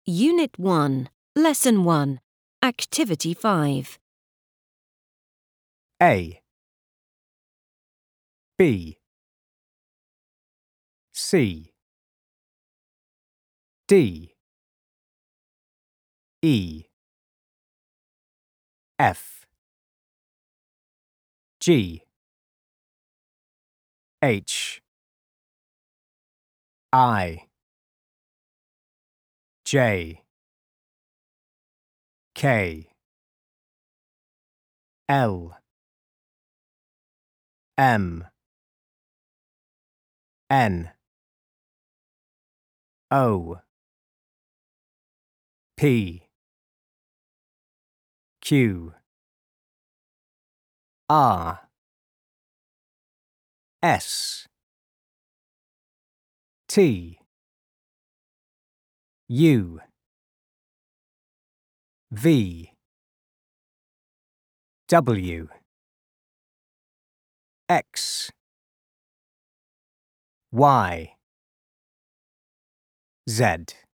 Unit 1, Lesson 1, Activity 5. A, B, C, D, E, F, G, H, I, J, K, L, M, N, O, P, Q, R, S, T, U, V, W, X, Y, Z.